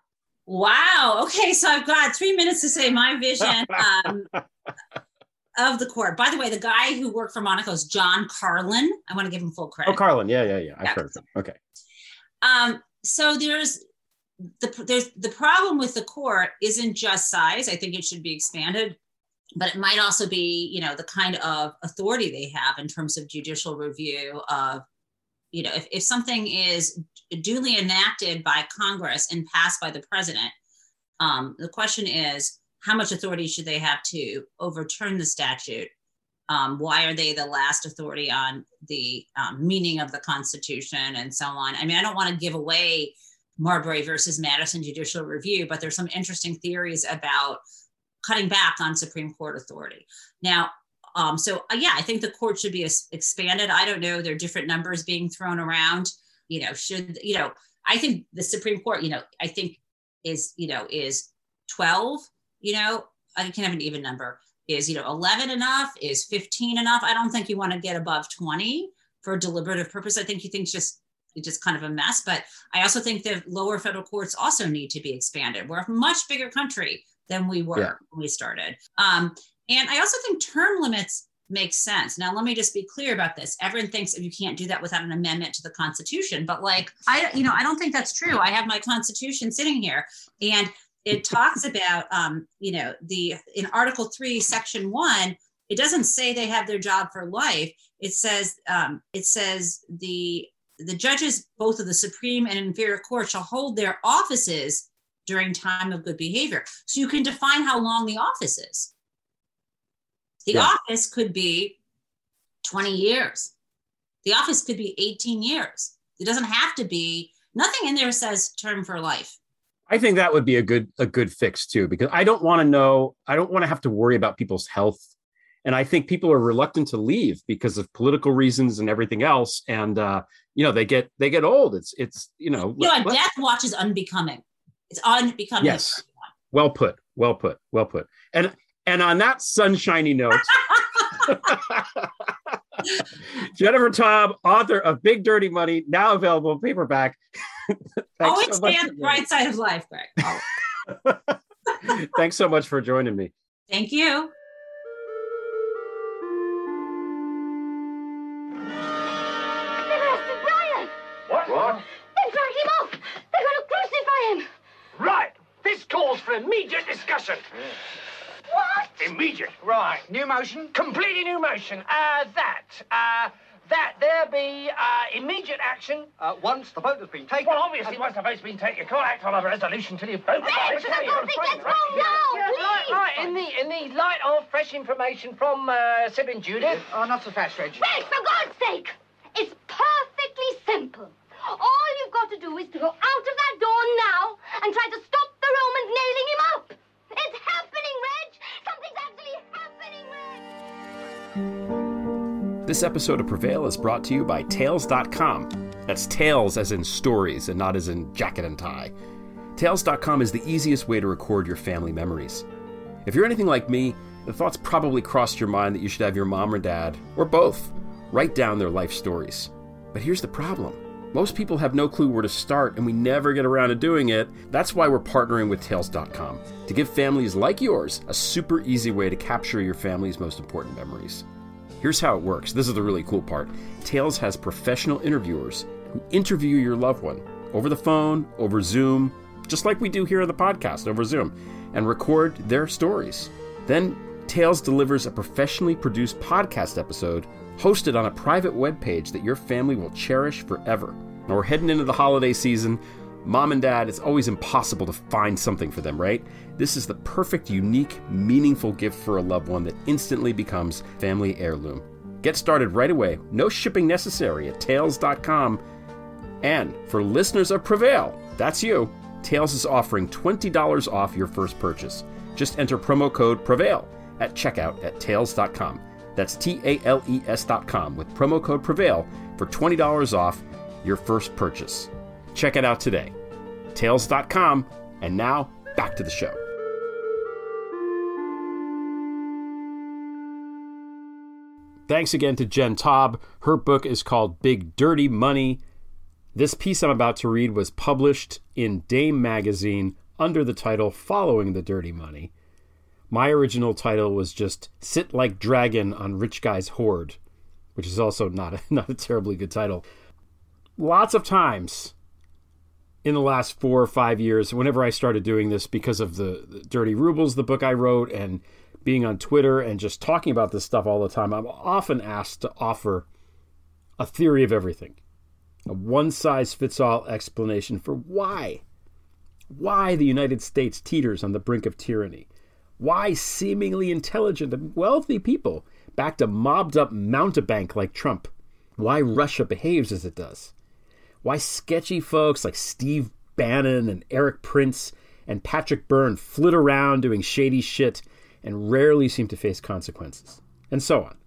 Wow. Okay. So I've got three minutes to say my vision um, of the court. By the way, the guy who worked for Monaco is John Carlin. I want to give him full credit. Oh, Carlin. Yeah, yeah, yeah. I've yeah. heard of him. Okay. Um, so there's the there's the problem with the court isn't just size. I think it should be expanded, but it might also be, you know, the kind of authority they have in terms of judicial review of, you know, if, if something is duly enacted by Congress and passed by the president, um, the question is, how much authority should they have to overturn the statute? Um, why are they the last authority on the um, meaning of the Constitution and so on? I mean, I don't want to give away Marbury versus Madison judicial review, but there's some interesting theories about cutting back on Supreme Court authority. Now, um, so uh, yeah, I think the court should be as- expanded. I don't know, there are different numbers being thrown around. You know, should, you know, I think the Supreme Court, you know, I think is, you know, is twelve. You know, I can't have an even number. Is, you know, eleven enough? Is fifteen enough? I don't think you want to get above twenty for a deliberative purpose. I think you think it's just, it's just kind of a mess. But I also think that lower federal courts also need to be expanded. We're a much bigger country than we were yeah. when we started. Um, and I also think term limits make sense. Now, let me just be clear about this. Everyone thinks you can't do that without an amendment to the Constitution. But like, I, you know, I don't think that's true. I have my Constitution sitting here, and it talks about, um, you know, the in Article three, Section one, it doesn't say they have their job for life. It says um, it says the the judges, both of the Supreme and inferior court, shall hold their offices during time of good behavior. So you can define how long the office is. The yeah. office could be twenty years. The office could be eighteen years. It doesn't have to be, nothing in there says term for life. I think that would be a good a good fix too, because I don't want to know, I don't want to have to worry about people's health. And I think people are reluctant to leave because of political reasons and everything else. And uh, you know, they get they get old. It's it's you know, you know, let, a death watch is unbecoming. It's unbecoming. Yes. Well put. Well put. Well put. And and on that sunshiny note, Jennifer Taub, author of Big Dirty Money, now available in paperback. Always stay on the bright side of life, Greg. Thanks so much for joining me. Thank you. They've arrested Brian. What? What? They've dragged him off. They're going to crucify him. Right. This calls for immediate discussion. What? Immediate. Right. New motion. Completely new motion. Uh, that. Uh, that there be uh, immediate action. Uh, once the vote has been taken. Well, obviously, once the vote's been taken, you can't act on a resolution till you've voted. Reg, for God's sake, let's go now, yeah, please. Right, right. In the, in the light of fresh information from uh, Sib and Judith. Oh, not so fast, Reg. Reg, for God's sake. It's perfectly simple. All you've got to do is to go out of that door now and try to stop the Romans nailing him up. It's happening, Reg. Something's actually happening, Reg. This episode of Prevail is brought to you by Tales dot com. That's tales as in stories and not as in jacket and tie. Tales dot com is the easiest way to record your family memories. If you're anything like me, the thoughts probably crossed your mind that you should have your mom or dad, or both, write down their life stories. But here's the problem. Most people have no clue where to start, and we never get around to doing it. That's why we're partnering with Tales dot com, to give families like yours a super easy way to capture your family's most important memories. Here's how it works. This is the really cool part. Tales has professional interviewers who interview your loved one over the phone, over Zoom, just like we do here on the podcast over Zoom, and record their stories. Then Tales delivers a professionally produced podcast episode hosted on a private webpage that your family will cherish forever. Now we're heading into the holiday season. Mom and dad, it's always impossible to find something for them, right? This is the perfect, unique, meaningful gift for a loved one that instantly becomes family heirloom. Get started right away. No shipping necessary at Tales dot com. And for listeners of Prevail, that's you, Tales is offering twenty dollars off your first purchase. Just enter promo code PREVAIL at checkout at Tales dot com. That's T A L E S dot com with promo code PREVAIL for twenty dollars off your first purchase. Check it out today. Tales dot com. And now, back to the show. Thanks again to Jen Taub. Her book is called Big Dirty Money. This piece I'm about to read was published in Dame magazine under the title Following the Dirty Money. My original title was just Sit Like Dragon on Rich Guy's Hoard, which is also not a, not a terribly good title. Lots of times in the last four or five years, whenever I started doing this because of the, the Dirty Rubles, the book I wrote, and being on Twitter and just talking about this stuff all the time, I'm often asked to offer a theory of everything, a one-size-fits-all explanation for why, why the United States teeters on the brink of tyranny, why seemingly intelligent and wealthy people backed a mobbed-up mountebank like Trump, why Russia behaves as it does, why sketchy folks like Steve Bannon and Eric Prince and Patrick Byrne flit around doing shady shit and rarely seem to face consequences, and so on.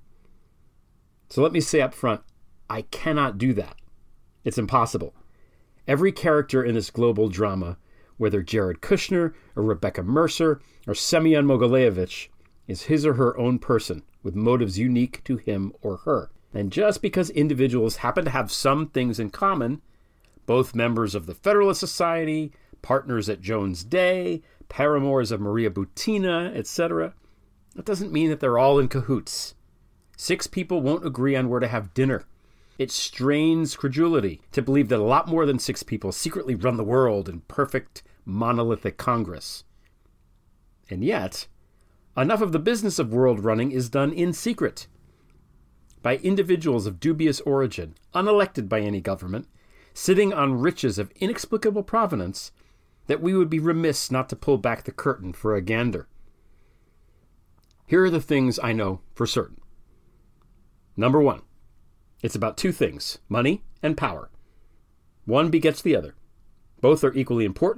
So let me say up front, I cannot do that. It's impossible. Every character in this global drama, whether Jared Kushner or Rebecca Mercer or Semyon Mogilevich, is his or her own person with motives unique to him or her. And just because individuals happen to have some things in common, both members of the Federalist Society, partners at Jones Day, paramours of Maria Butina, et cetera, that doesn't mean that they're all in cahoots. Six people won't agree on where to have dinner. It strains credulity to believe that a lot more than six people secretly run the world in perfect, monolithic Congress. And yet, enough of the business of world running is done in secret, by individuals of dubious origin, unelected by any government, sitting on riches of inexplicable provenance, that we would be remiss not to pull back the curtain for a gander. Here are the things I know for certain. Number one, it's about two things, money and power. One begets the other. Both are equally important,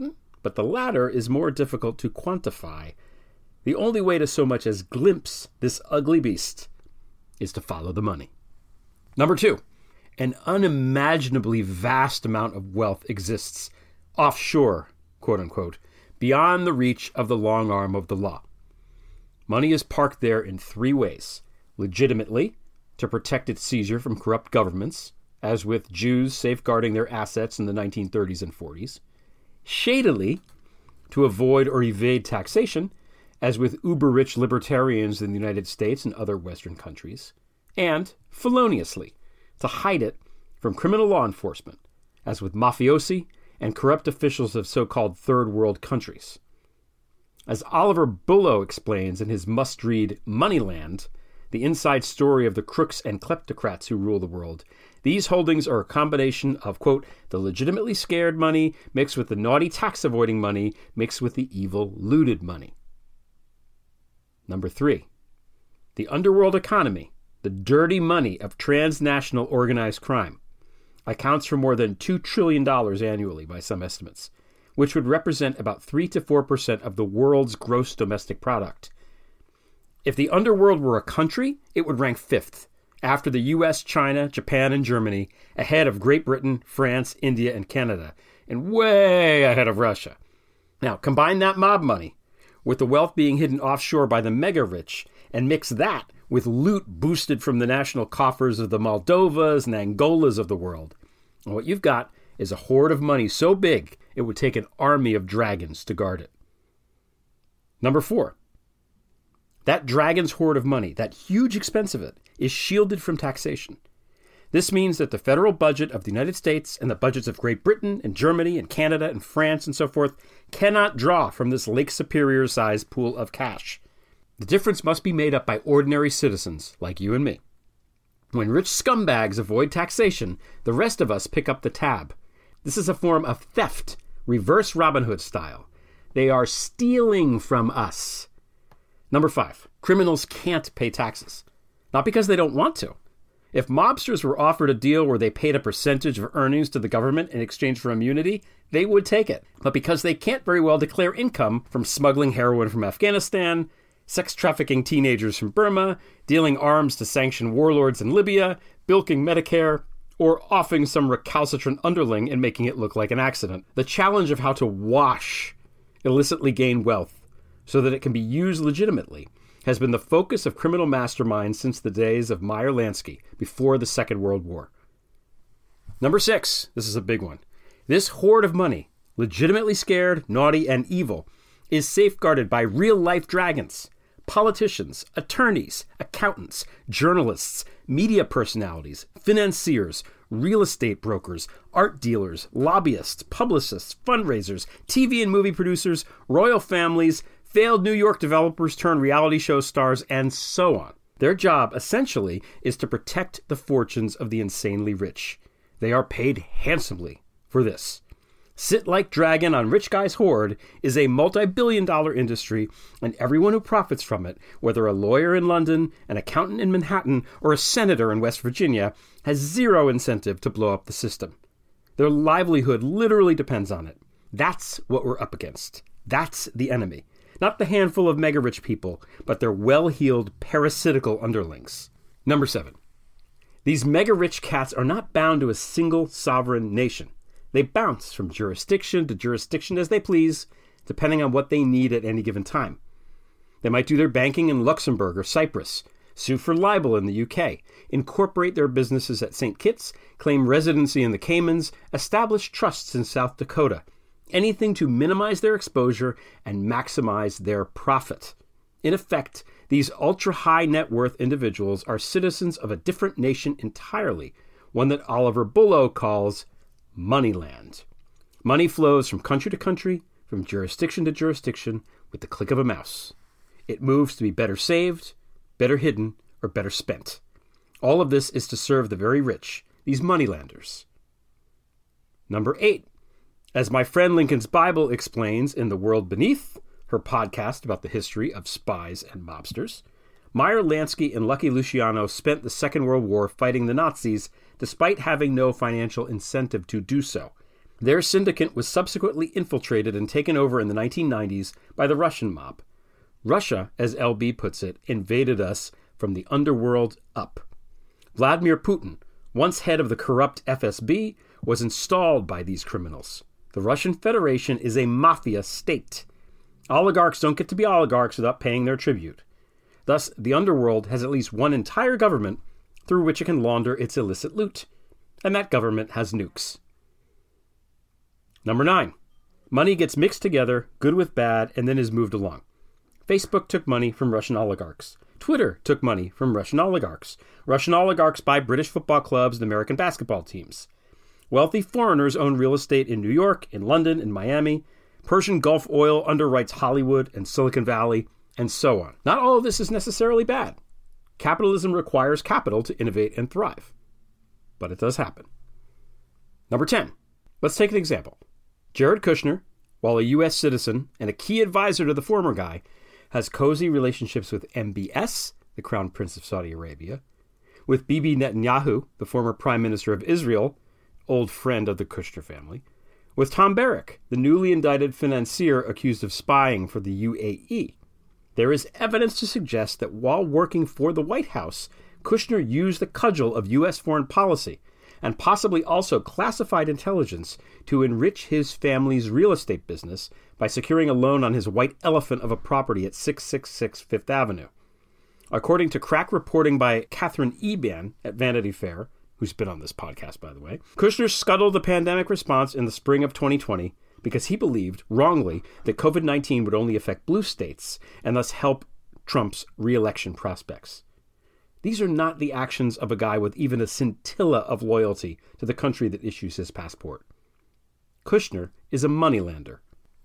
but the latter is more difficult to quantify. The only way to so much as glimpse this ugly beast is to follow the money. Number two, an unimaginably vast amount of wealth exists offshore, quote unquote, beyond the reach of the long arm of the law. Money is parked there in three ways: legitimately, to protect its seizure from corrupt governments, as with Jews safeguarding their assets in the nineteen thirties and forties; shadily, to avoid or evade taxation, as with uber-rich libertarians in the United States and other Western countries; and feloniously, to hide it from criminal law enforcement, as with mafiosi and corrupt officials of so-called third world countries. As Oliver Bullough explains in his must-read Moneyland, the inside story of the crooks and kleptocrats who rule the world, these holdings are a combination of, quote, the legitimately scared money mixed with the naughty tax-avoiding money mixed with the evil looted money. Number three, the underworld economy, the dirty money of transnational organized crime, accounts for more than two trillion dollars annually by some estimates, which would represent about three to four percent of the world's gross domestic product. If the underworld were a country, it would rank fifth, after the U S, China, Japan, and Germany, ahead of Great Britain, France, India, and Canada, and way ahead of Russia. Now, combine that mob money with the wealth being hidden offshore by the mega-rich, and mix that with loot boosted from the national coffers of the Moldovas and Angolas of the world. And what you've got is a hoard of money so big it would take an army of dragons to guard it. Number four, that dragon's hoard of money, that huge expense of it, is shielded from taxation. This means that the federal budget of the United States and the budgets of Great Britain and Germany and Canada and France and so forth cannot draw from this Lake Superior-sized pool of cash. The difference must be made up by ordinary citizens like you and me. When rich scumbags avoid taxation, the rest of us pick up the tab. This is a form of theft, reverse Robin Hood style. They are stealing from us. Number five, criminals can't pay taxes. Not because they don't want to. If mobsters were offered a deal where they paid a percentage of earnings to the government in exchange for immunity, they would take it. But because they can't very well declare income from smuggling heroin from Afghanistan, sex trafficking teenagers from Burma, dealing arms to sanctioned warlords in Libya, bilking Medicare, or offing some recalcitrant underling and making it look like an accident, the challenge of how to wash illicitly gained wealth so that it can be used legitimately has been the focus of criminal masterminds since the days of Meyer Lansky, before the Second World War. Number six, this is a big one. This hoard of money, legitimately scared, naughty, and evil, is safeguarded by real-life dragons, politicians, attorneys, accountants, journalists, media personalities, financiers, real estate brokers, art dealers, lobbyists, publicists, fundraisers, T V and movie producers, royal families, failed New York developers turned reality show stars, and so on. Their job, essentially, is to protect the fortunes of the insanely rich. They are paid handsomely for this. Sit like dragon on rich guy's hoard is a multi-billion dollar industry, and everyone who profits from it, whether a lawyer in London, an accountant in Manhattan, or a senator in West Virginia, has zero incentive to blow up the system. Their livelihood literally depends on it. That's what we're up against. That's the enemy. Not the handful of mega-rich people, but their well-heeled parasitical underlings. Number seven. These mega-rich cats are not bound to a single sovereign nation. They bounce from jurisdiction to jurisdiction as they please, depending on what they need at any given time. They might do their banking in Luxembourg or Cyprus, sue for libel in the U K, incorporate their businesses at Saint Kitts, claim residency in the Caymans, establish trusts in South Dakota. Anything to minimize their exposure and maximize their profit. In effect, these ultra-high net worth individuals are citizens of a different nation entirely, one that Oliver Bullough calls Moneyland. Money flows from country to country, from jurisdiction to jurisdiction, with the click of a mouse. It moves to be better saved, better hidden, or better spent. All of this is to serve the very rich, these moneylanders. Number eight. As my friend Lincoln's Bible explains in The World Beneath, her podcast about the history of spies and mobsters, Meyer Lansky and Lucky Luciano spent the Second World War fighting the Nazis despite having no financial incentive to do so. Their syndicate was subsequently infiltrated and taken over in the nineteen nineties by the Russian mob. Russia, as L B puts it, invaded us from the underworld up. Vladimir Putin, once head of the corrupt F S B, was installed by these criminals. The Russian Federation is a mafia state. Oligarchs don't get to be oligarchs without paying their tribute. Thus, the underworld has at least one entire government through which it can launder its illicit loot. And that government has nukes. Number nine. Money gets mixed together, good with bad, and then is moved along. Facebook took money from Russian oligarchs. Twitter took money from Russian oligarchs. Russian oligarchs buy British football clubs and American basketball teams. Wealthy foreigners own real estate in New York, in London, in Miami. Persian Gulf Oil underwrites Hollywood and Silicon Valley, and so on. Not all of this is necessarily bad. Capitalism requires capital to innovate and thrive. But it does happen. Number ten. Let's take an example. Jared Kushner, while a U S citizen and a key advisor to the former guy, has cozy relationships with M B S, the Crown Prince of Saudi Arabia, with Bibi Netanyahu, the former Prime Minister of Israel, old friend of the Kushner family, with Tom Barrack, the newly indicted financier accused of spying for the U A E. There is evidence to suggest that while working for the White House, Kushner used the cudgel of U S foreign policy and possibly also classified intelligence to enrich his family's real estate business by securing a loan on his white elephant of a property at six sixty-six Fifth Avenue. According to crack reporting by Catherine Eban at Vanity Fair, who's been on this podcast, by the way, Kushner scuttled the pandemic response in the spring of twenty twenty because he believed, wrongly, that covid nineteen would only affect blue states and thus help Trump's re-election prospects. These are not the actions of a guy with even a scintilla of loyalty to the country that issues his passport. Kushner is a moneylender.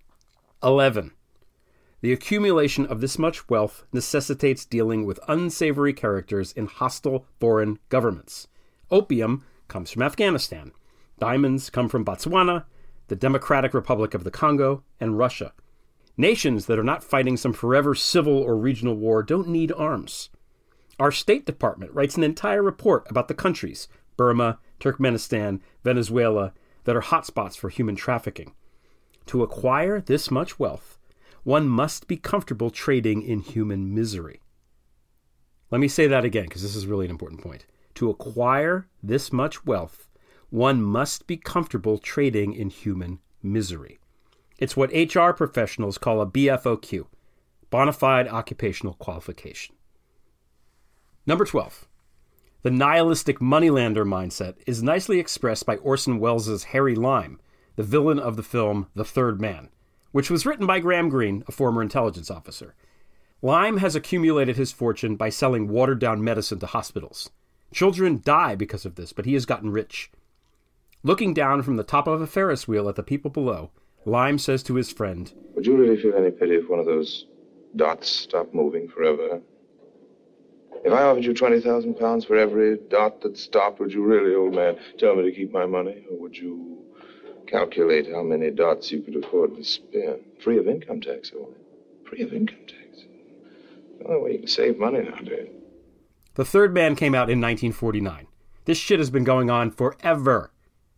eleven. The accumulation of this much wealth necessitates dealing with unsavory characters in hostile foreign governments. Opium comes from Afghanistan. Diamonds come from Botswana, the Democratic Republic of the Congo, and Russia. Nations that are not fighting some forever civil or regional war don't need arms. Our State Department writes an entire report about the countries, Burma, Turkmenistan, Venezuela, that are hotspots for human trafficking. To acquire this much wealth, one must be comfortable trading in human misery. Let me say that again, because this is really an important point. To acquire this much wealth, one must be comfortable trading in human misery. It's what H R professionals call a B F O Q, bona fide occupational qualification. Number twelve. The nihilistic moneylender mindset is nicely expressed by Orson Welles' Harry Lime, the villain of the film The Third Man, which was written by Graham Greene, a former intelligence officer. Lime has accumulated his fortune by selling watered-down medicine to hospitals. Children die because of this, but he has gotten rich. Looking down from the top of a Ferris wheel at the people below, Lime says to his friend, "Would you really feel any pity if one of those dots stopped moving forever? If I offered you twenty thousand pounds for every dot that stopped, would you really, old man, tell me to keep my money? Or would you calculate how many dots you could afford to spare? Free of income tax, only. Free of income tax. The only way you can save money nowadays." The Third Man came out in nineteen forty-nine. This shit has been going on forever.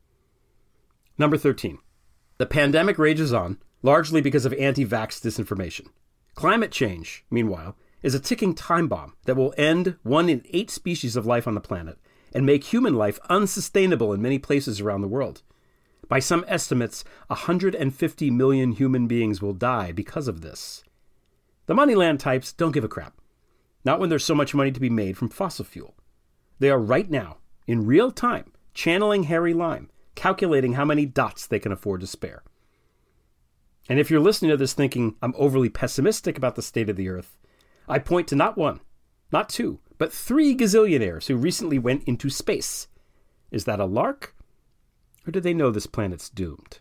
Number thirteen. The pandemic rages on, largely because of anti-vax disinformation. Climate change, meanwhile, is a ticking time bomb that will end one in eight species of life on the planet and make human life unsustainable in many places around the world. By some estimates, one hundred fifty million human beings will die because of this. The Moneyland types don't give a crap. Not when there's so much money to be made from fossil fuel. They are right now, in real time, channeling Harry Lime, calculating how many dots they can afford to spare. And if you're listening to this thinking I'm overly pessimistic about the state of the Earth, I point to not one, not two, but three gazillionaires who recently went into space. Is that a lark? Or do they know this planet's doomed?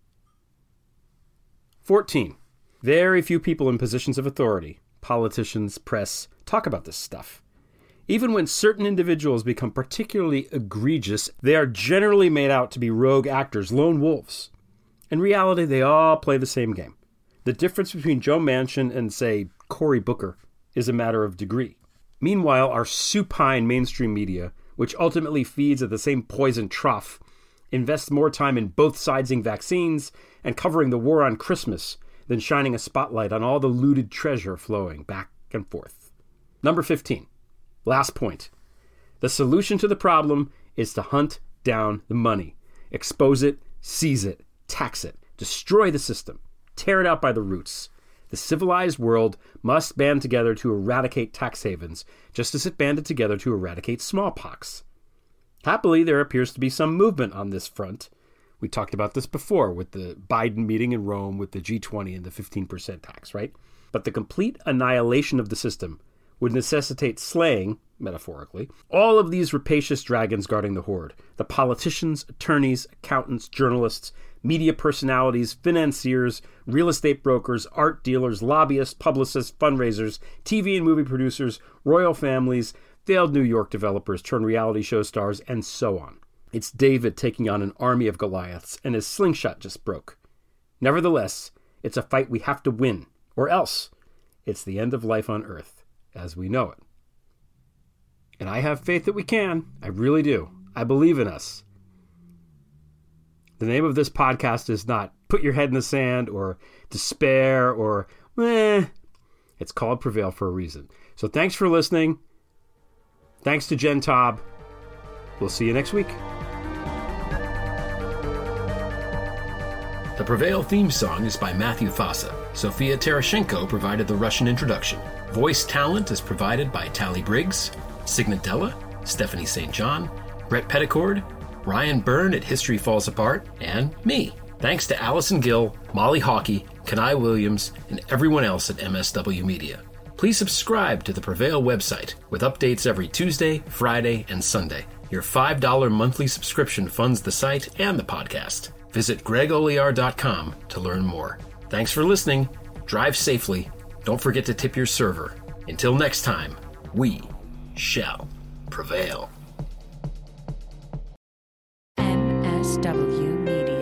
fourteen. Very few people in positions of authority, politicians, press, talk about this stuff. Even when certain individuals become particularly egregious, they are generally made out to be rogue actors, lone wolves. In reality, they all play the same game. The difference between Joe Manchin and, say, Cory Booker is a matter of degree. Meanwhile, our supine mainstream media, which ultimately feeds at the same poison trough, invests more time in both sidesing vaccines and covering the war on Christmas than shining a spotlight on all the looted treasure flowing back and forth. Number fifteen. Last point. The solution to the problem is to hunt down the money. Expose it, seize it, tax it, destroy the system, tear it out by the roots. The civilized world must band together to eradicate tax havens, just as it banded together to eradicate smallpox. Happily, there appears to be some movement on this front. We talked about this before with the Biden meeting in Rome with the G twenty and the fifteen percent tax, right? But the complete annihilation of the system would necessitate slaying, metaphorically, all of these rapacious dragons guarding the horde. The politicians, attorneys, accountants, journalists, media personalities, financiers, real estate brokers, art dealers, lobbyists, publicists, fundraisers, T V and movie producers, royal families, failed New York developers turned reality show stars, and so on. It's David taking on an army of Goliaths, and his slingshot just broke. Nevertheless, it's a fight we have to win, or else it's the end of life on Earth as we know it. And I have faith that we can. I really do. I believe in us. The name of this podcast is not Put Your Head in the Sand or Despair or eh. It's called Prevail for a reason. So thanks for listening. Thanks to Jen Taub. We'll see you next week. The Prevail theme song is by Matthew Fossa. Sophia Terashenko provided the Russian introduction. Voice talent is provided by Tally Briggs, Signet Della, Stephanie Saint John, Brett Petticord, Ryan Byrne at History Falls Apart, and me. Thanks to Allison Gill, Molly Hawkey, Kenai Williams, and everyone else at M S W Media. Please subscribe to the Prevail website with updates every Tuesday, Friday, and Sunday. Your five dollars monthly subscription funds the site and the podcast. Visit greg olear dot com to learn more. Thanks for listening. Drive safely. Don't forget to tip your server. Until next time, we shall prevail. M S W Media.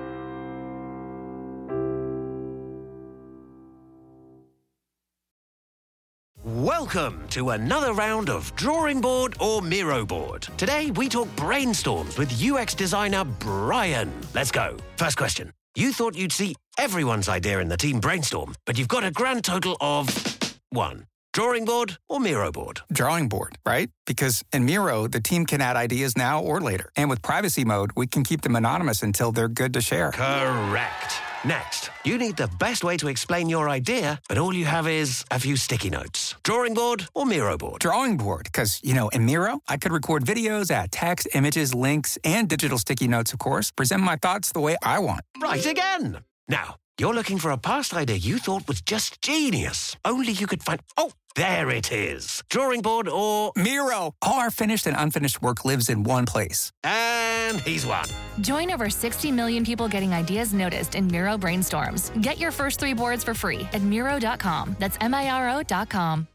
Welcome to another round of Drawing Board or Miro Board. Today we talk brainstorms with U X designer Brian. Let's go. First question. You thought you'd see everyone's idea in the team brainstorm, but you've got a grand total of one. Drawing board or Miro board? Drawing board, right? Because in Miro, the team can add ideas now or later. And with privacy mode, we can keep them anonymous until they're good to share. Correct. Next, you need the best way to explain your idea, but all you have is a few sticky notes. Drawing board or Miro board? Drawing board, because, you know, in Miro, I could record videos, add text, images, links, and digital sticky notes, of course, present my thoughts the way I want. Right again. Now, you're looking for a past idea you thought was just genius. Only you could find... Oh, there it is. Drawing board or... Miro. All our finished and unfinished work lives in one place. And he's won. Join over sixty million people getting ideas noticed in Miro Brainstorms. Get your first three boards for free at Miro dot com. That's M I R O dot com.